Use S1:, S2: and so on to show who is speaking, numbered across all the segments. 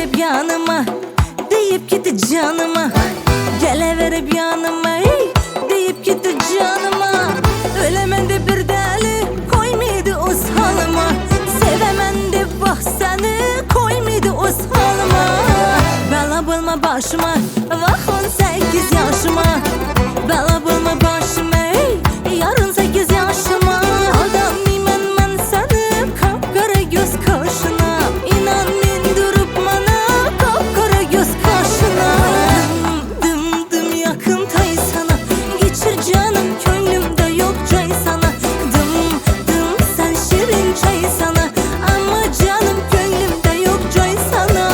S1: verip yanıma, deyip gitti canıma. Gele verip yanıma, hey, deyip gitti canıma. Ölemen de bir deli koymaydı o halıma. Sevemen de bak seni koymaydı o halıma. Bela bulma başıma, vah 18 yaşıma. Bela bulma başıma, hey, yarın 8 yaşıma. Aldanmayman ben seni kapkara göz kaşına. İnan men durup bana kapkara göz kaşına. Dım dım yakın tay sana, geçir canım könlümde yok çay sana. Dım dım sen şirin çay sana, ama canım könlümde yok çay sana.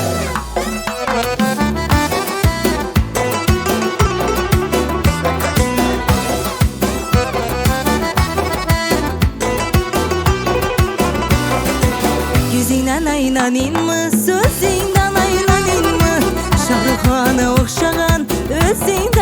S1: Yüzünden aylanayım mı, sözünden aylanayım mı? Şahruxana oxşağan özünden